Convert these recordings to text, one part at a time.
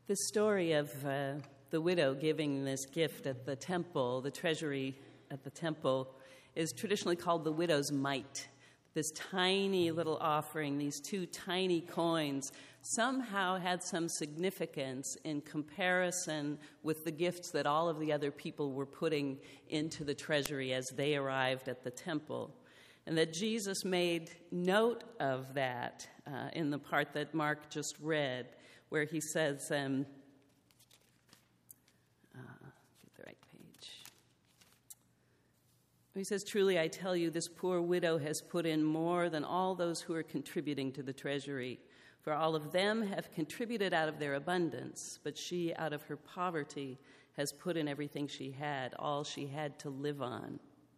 This story of the widow giving this gift at the temple, the treasury at the temple, is traditionally called the widow's mite. This tiny little offering, these two tiny coins, somehow had some significance in comparison with the gifts that all of the other people were putting into the treasury as they arrived at the temple. And that Jesus made note of that in the part that Mark just read, where he says, get the right page. He says, "Truly I tell you, this poor widow has put in more than all those who are contributing to the treasury. For all of them have contributed out of their abundance, but she, out of her poverty, has put in everything she had, all she had to live on."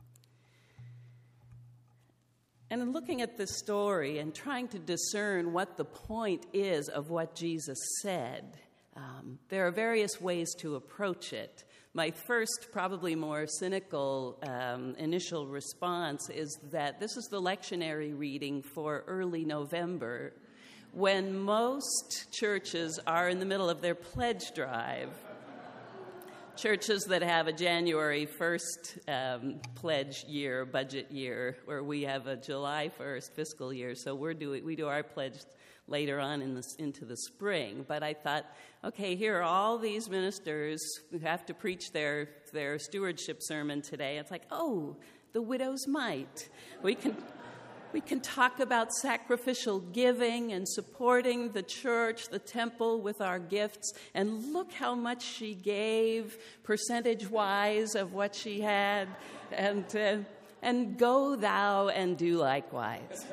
And in looking at this story and trying to discern what the point is of what Jesus said, there are various ways to approach it. My first, probably more cynical initial response is that this is the lectionary reading for early November, when most churches are in the middle of their pledge drive. Churches that have a January 1st pledge year, budget year, where we have a July 1st fiscal year. So we do our pledge later on into the spring. But I thought, okay, here are all these ministers who have to preach their stewardship sermon today. It's like, oh, the widow's mite. We can talk about sacrificial giving and supporting the church, the temple, with our gifts. And look how much she gave, percentage-wise, of what she had. And go thou and do likewise.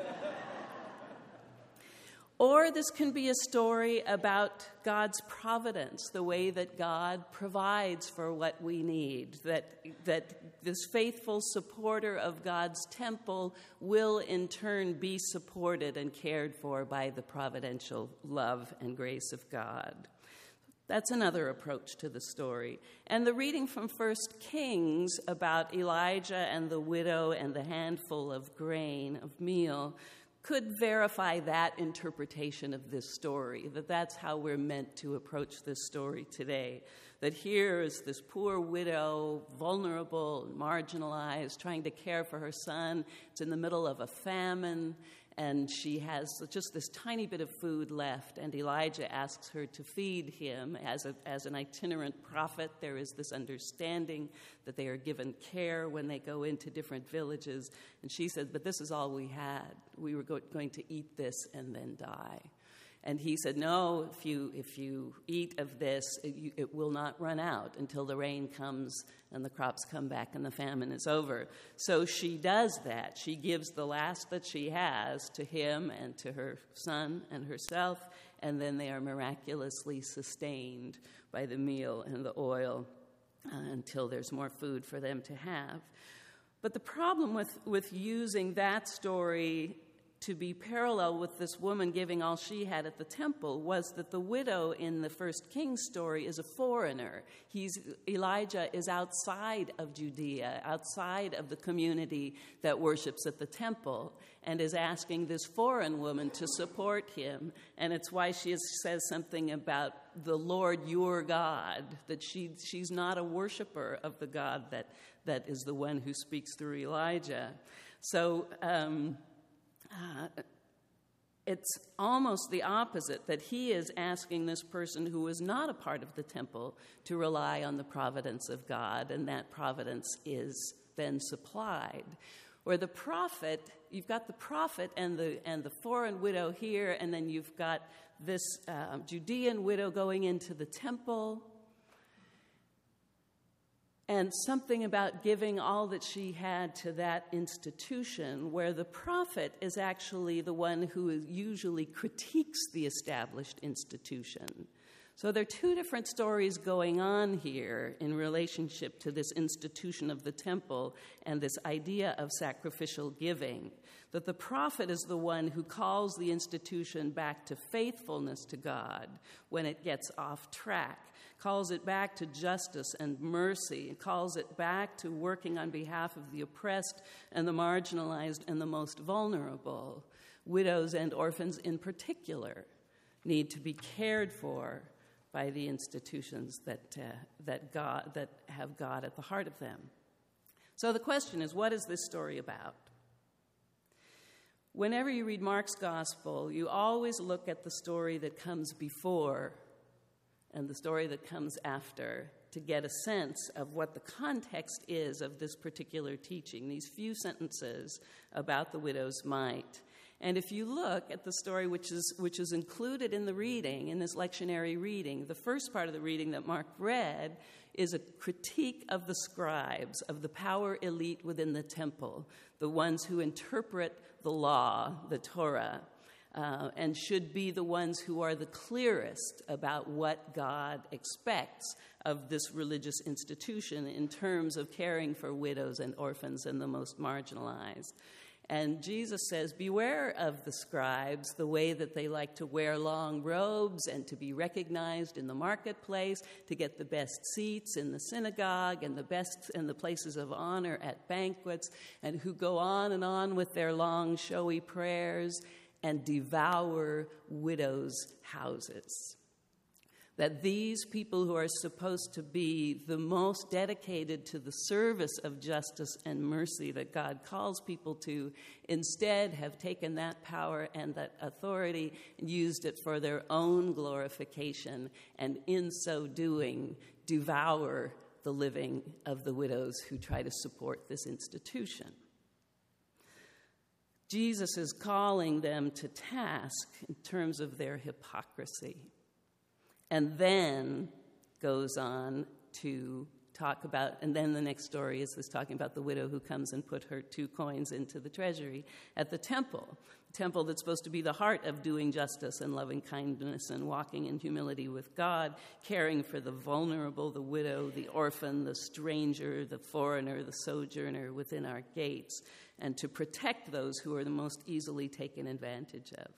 Or this can be a story about God's providence, the way that God provides for what we need, that this faithful supporter of God's temple will in turn be supported and cared for by the providential love and grace of God. That's another approach to the story. And the reading from 1 Kings about Elijah and the widow and the handful of grain, of meal, could verify that interpretation of this story, that's how we're meant to approach this story today. That here is this poor widow, vulnerable, marginalized, trying to care for her son. It's in the middle of a famine, and she has just this tiny bit of food left, and Elijah asks her to feed him. As an itinerant prophet, there is this understanding that they are given care when they go into different villages. And she said, but this is all we had. We were going to eat this and then die. And he said, no, if you eat of this, it will not run out until the rain comes and the crops come back and the famine is over. So she does that. She gives the last that she has to him and to her son and herself, and then they are miraculously sustained by the meal and the oil until there's more food for them to have. But the problem with using that story to be parallel with this woman giving all she had at the temple was that the widow in the First Kings story is a foreigner. Elijah is outside of Judea, outside of the community that worships at the temple, and is asking this foreign woman to support him. And it's why she says something about the Lord your God, that she's not a worshiper of the God that is the one who speaks through Elijah. So it's almost the opposite, that he is asking this person who is not a part of the temple to rely on the providence of God, and that providence is then supplied. Where the prophet, you've got the prophet and the foreign widow here, and then you've got this Judean widow going into the temple, and something about giving all that she had to that institution, where the prophet is actually the one who usually critiques the established institution. So there are two different stories going on here in relationship to this institution of the temple and this idea of sacrificial giving. That the prophet is the one who calls the institution back to faithfulness to God when it gets off track, calls it back to justice and mercy, calls it back to working on behalf of the oppressed and the marginalized and the most vulnerable. Widows and orphans in particular need to be cared for by the institutions that have God at the heart of them. So the question is, what is this story about? Whenever you read Mark's gospel, you always look at the story that comes before and the story that comes after to get a sense of what the context is of this particular teaching, these few sentences about the widow's mite. And if you look at the story which is included in the reading, in this lectionary reading, the first part of the reading that Mark read is a critique of the scribes, of the power elite within the temple, the ones who interpret the law, the Torah, and should be the ones who are the clearest about what God expects of this religious institution in terms of caring for widows and orphans and the most marginalized. And Jesus says, beware of the scribes, the way that they like to wear long robes and to be recognized in the marketplace, to get the best seats in the synagogue and the places of honor at banquets, and who go on with their long, showy prayers and devour widows' houses. That these people who are supposed to be the most dedicated to the service of justice and mercy that God calls people to, instead have taken that power and that authority and used it for their own glorification, and in so doing, devour the living of the widows who try to support this institution. Jesus is calling them to task in terms of their hypocrisy. And then goes on to talk about, and then the next story is this talking about the widow who comes and put her 2 coins into the treasury at the temple that's supposed to be the heart of doing justice and loving kindness and walking in humility with God, caring for the vulnerable, the widow, the orphan, the stranger, the foreigner, the sojourner within our gates, and to protect those who are the most easily taken advantage of.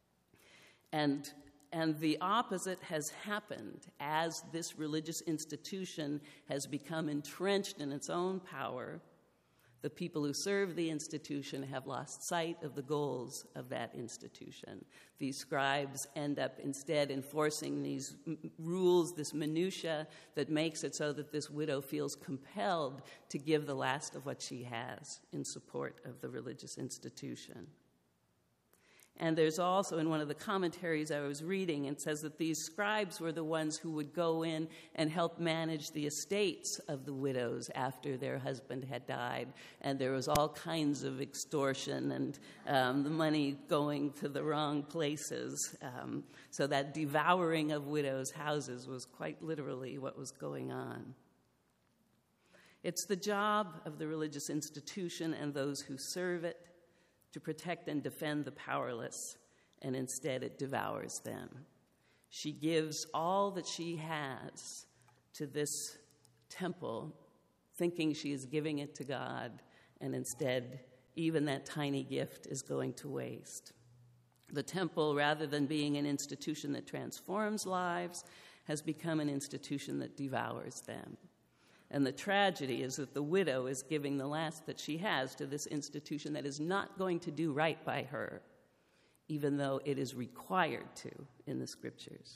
And the opposite has happened as this religious institution has become entrenched in its own power. The people who serve the institution have lost sight of the goals of that institution. These scribes end up instead enforcing these rules, this minutia that makes it so that this widow feels compelled to give the last of what she has in support of the religious institution. And there's also, in one of the commentaries I was reading, it says that these scribes were the ones who would go in and help manage the estates of the widows after their husband had died. And there was all kinds of extortion and the money going to the wrong places. So that devouring of widows' houses was quite literally what was going on. It's the job of the religious institution and those who serve it to protect and defend the powerless, and instead it devours them. She gives all that she has to this temple, thinking she is giving it to God, and instead even that tiny gift is going to waste. The temple, rather than being an institution that transforms lives, has become an institution that devours them. And the tragedy is that the widow is giving the last that she has to this institution that is not going to do right by her, even though it is required to in the scriptures.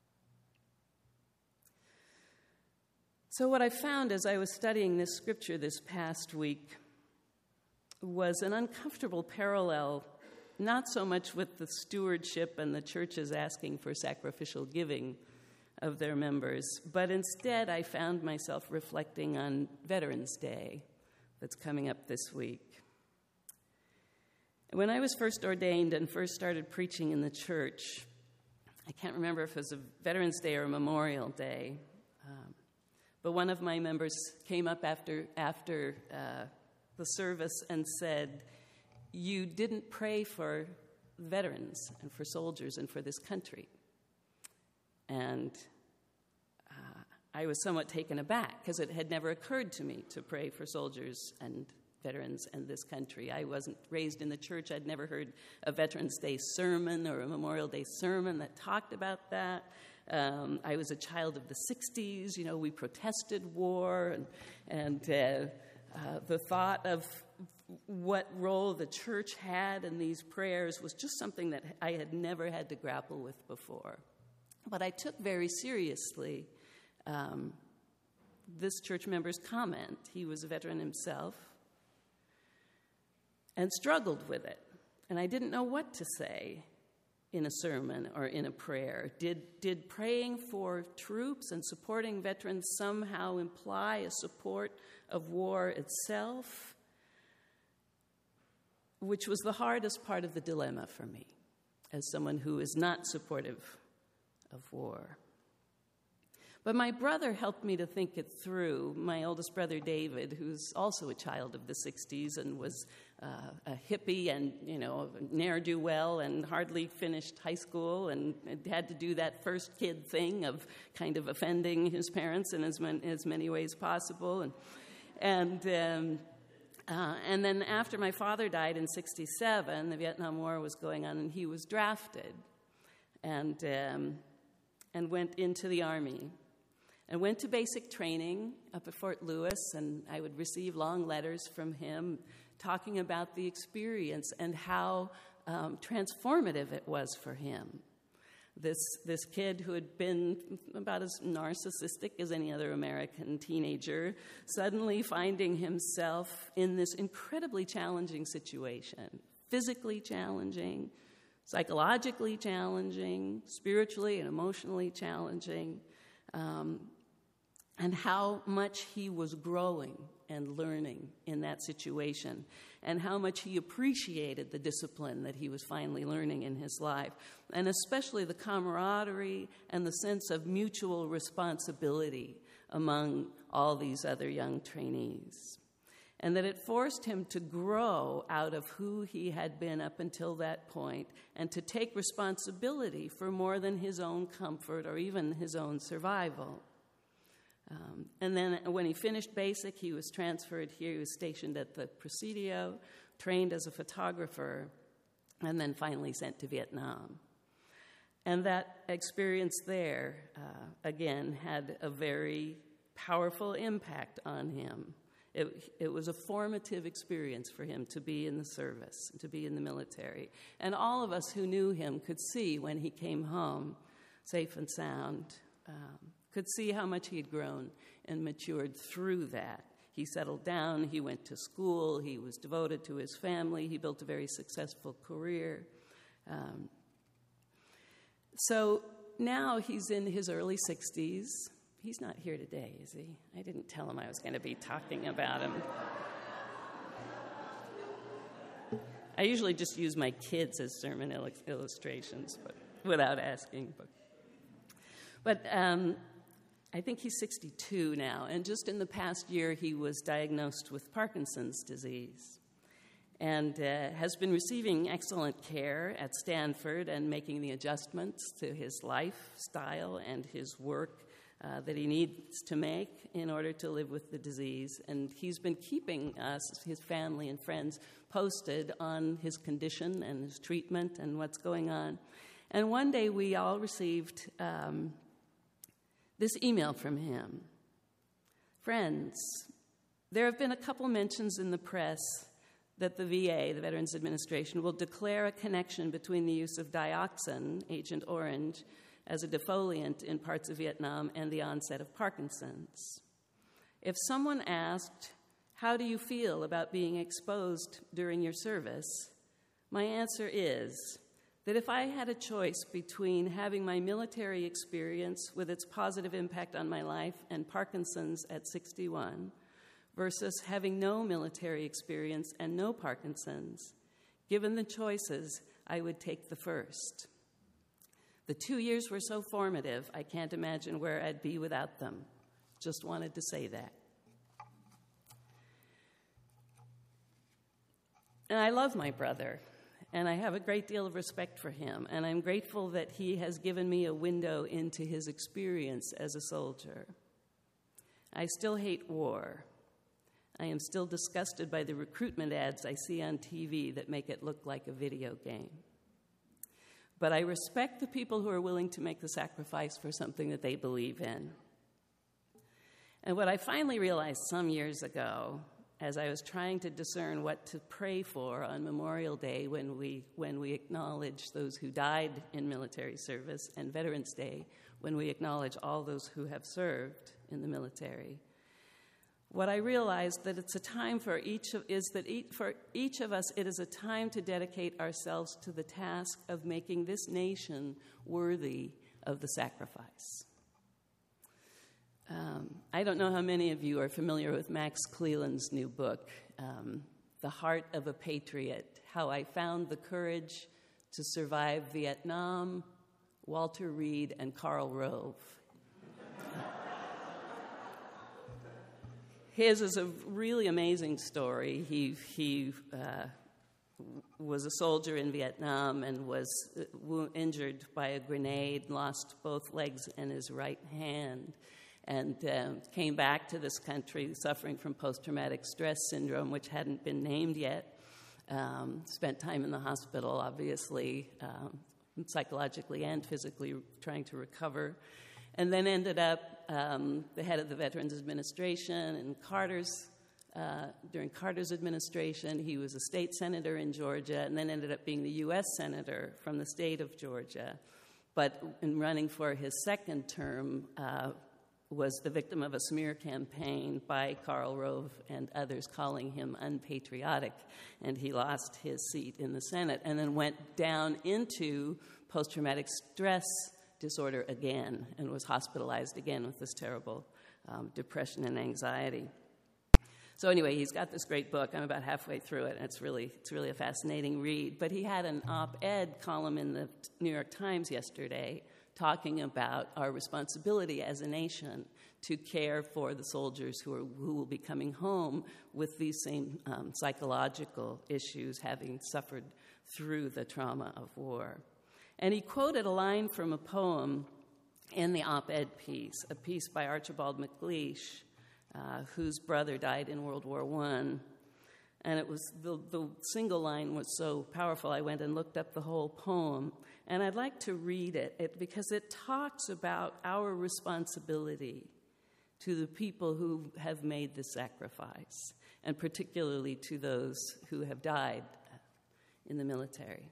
So what I found as I was studying this scripture this past week was an uncomfortable parallel, not so much with the stewardship and the churches asking for sacrificial giving of their members, but instead I found myself reflecting on Veterans Day that's coming up this week. When I was first ordained and first started preaching in the church, I can't remember if it was a Veterans Day or a Memorial Day, but one of my members came up after the service and said, "You didn't pray for veterans and for soldiers and for this country." And I was somewhat taken aback because it had never occurred to me to pray for soldiers and veterans and this country. I wasn't raised in the church. I'd never heard a Veterans Day sermon or a Memorial Day sermon that talked about that. I was a child of the 60s. You know, we protested war, and the thought of what role the church had in these prayers was just something that I had never had to grapple with before. But I took very seriously this church member's comment. He was a veteran himself and struggled with it. And I didn't know what to say in a sermon or in a prayer. Did praying for troops and supporting veterans somehow imply a support of war itself? Which was the hardest part of the dilemma for me, as someone who is not supportive of war. But my brother helped me to think it through. My oldest brother, David, who's also a child of the 60s and was a hippie and, ne'er-do-well and hardly finished high school and had to do that first kid thing of kind of offending his parents in as many ways possible. And then after my father died in 1967, the Vietnam War was going on, and he was drafted and went into the Army. And went to basic training up at Fort Lewis, and I would receive long letters from him talking about the experience and how transformative it was for him. This kid who had been about as narcissistic as any other American teenager, suddenly finding himself in this incredibly challenging situation, physically challenging, psychologically challenging, spiritually and emotionally challenging, and how much he was growing and learning in that situation, and how much he appreciated the discipline that he was finally learning in his life, and especially the camaraderie and the sense of mutual responsibility among all these other young trainees. And that it forced him to grow out of who he had been up until that point and to take responsibility for more than his own comfort or even his own survival. And then when he finished basic, he was transferred here. He was stationed at the Presidio, trained as a photographer, and then finally sent to Vietnam. And that experience there, again, had a very powerful impact on him. It was a formative experience for him to be in the service, to be in the military. And all of us who knew him could see when he came home, safe and sound, could see how much he'd grown and matured through that. He settled down, he went to school, he was devoted to his family, he built a very successful career. So now he's in his early 60s. He's not here today, is he? I didn't tell him I was going to be talking about him. I usually just use my kids as sermon illustrations, but without asking. But I think he's 62 now, and just in the past year he was diagnosed with Parkinson's disease and has been receiving excellent care at Stanford and making the adjustments to his lifestyle and his work that he needs to make in order to live with the disease. And he's been keeping us, his family and friends, posted on his condition and his treatment and what's going on. And one day we all received this email from him. Friends, there have been a couple mentions in the press that the VA, the Veterans Administration, will declare a connection between the use of dioxin, Agent Orange, as a defoliant in parts of Vietnam and the onset of Parkinson's. If someone asked, how do you feel about being exposed during your service? My answer is that if I had a choice between having my military experience with its positive impact on my life and Parkinson's at 61 versus having no military experience and no Parkinson's, given the choices, I would take the first. The 2 years were so formative, I can't imagine where I'd be without them. Just wanted to say that. And I love my brother, and I have a great deal of respect for him, and I'm grateful that he has given me a window into his experience as a soldier. I still hate war. I am still disgusted by the recruitment ads I see on TV that make it look like a video game. But I respect the people who are willing to make the sacrifice for something that they believe in. And what I finally realized some years ago as I was trying to discern what to pray for on Memorial Day when we acknowledge those who died in military service, and Veterans Day when we acknowledge all those who have served in the military, what I realized that it's a time for each of us, it is a time to dedicate ourselves to the task of making this nation worthy of the sacrifice. I don't know how many of you are familiar with Max Cleland's new book, The Heart of a Patriot, How I Found the Courage to Survive Vietnam, Walter Reed, and Karl Rove. His is a really amazing story. He was a soldier in Vietnam and was injured by a grenade, lost both legs and his right hand, and came back to this country suffering from post-traumatic stress syndrome, which hadn't been named yet. Spent time in the hospital, obviously, psychologically and physically trying to recover, and then ended up the head of the Veterans Administration and during Carter's administration. He was a state senator in Georgia and then ended up being the U.S. senator from the state of Georgia. But in running for his second term, was the victim of a smear campaign by Karl Rove and others calling him unpatriotic, and he lost his seat in the Senate and then went down into post-traumatic stress disorder again and was hospitalized again with this terrible depression and anxiety. So anyway, he's got this great book. I'm about halfway through it, and it's really a fascinating read. But he had an op-ed column in the New York Times yesterday talking about our responsibility as a nation to care for the soldiers who will be coming home with these same psychological issues, having suffered through the trauma of war. And he quoted a line from a poem in the op-ed piece, a piece by Archibald MacLeish, whose brother died in World War I. And it was the single line was so powerful, I went and looked up the whole poem. And I'd like to read it because it talks about our responsibility to the people who have made the sacrifice, and particularly to those who have died in the military.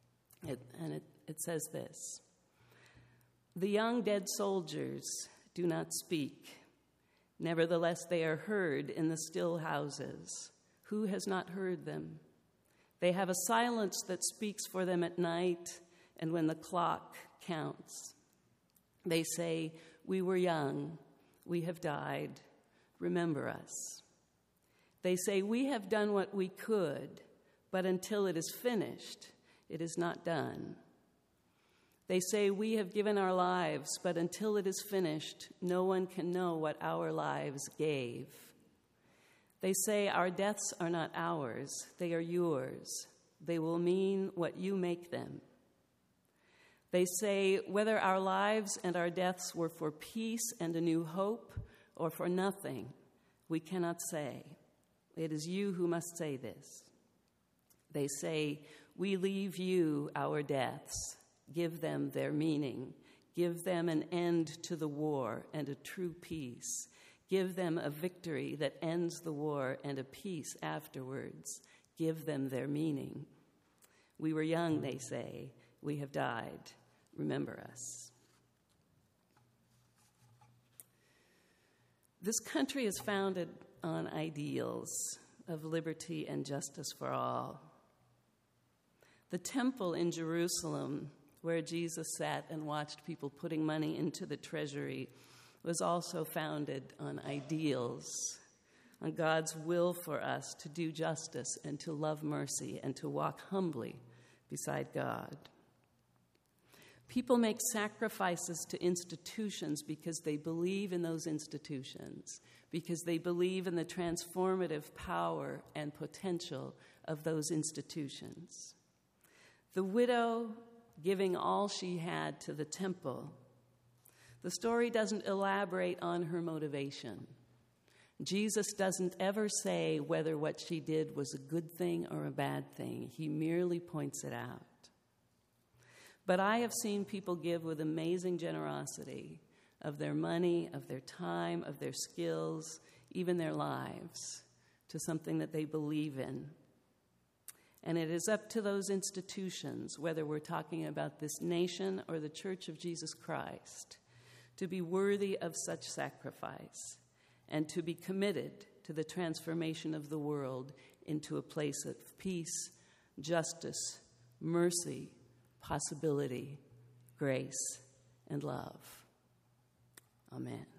It says this: "The young dead soldiers do not speak. Nevertheless, they are heard in the still houses. Who has not heard them? They have a silence that speaks for them at night and when the clock counts. They say, 'We were young, we have died, remember us.' They say, 'We have done what we could, but until it is finished, it is not done.' They say, 'We have given our lives, but until it is finished, no one can know what our lives gave.' They say, 'Our deaths are not ours, they are yours. They will mean what you make them.' They say, 'Whether our lives and our deaths were for peace and a new hope or for nothing, we cannot say. It is you who must say this.' They say, 'We leave you our deaths. Give them their meaning. Give them an end to the war and a true peace. Give them a victory that ends the war and a peace afterwards. Give them their meaning. We were young,' they say. 'We have died. Remember us.'" This country is founded on ideals of liberty and justice for all. The temple in Jerusalem, where Jesus sat and watched people putting money into the treasury, was also founded on ideals, on God's will for us to do justice and to love mercy and to walk humbly beside God. People make sacrifices to institutions because they believe in those institutions, because they believe in the transformative power and potential of those institutions. The widow giving all she had to the temple, the story doesn't elaborate on her motivation. Jesus doesn't ever say whether what she did was a good thing or a bad thing. He merely points it out. But I have seen people give with amazing generosity of their money, of their time, of their skills, even their lives, to something that they believe in. And it is up to those institutions, whether we're talking about this nation or the Church of Jesus Christ, to be worthy of such sacrifice and to be committed to the transformation of the world into a place of peace, justice, mercy, possibility, grace, and love. Amen.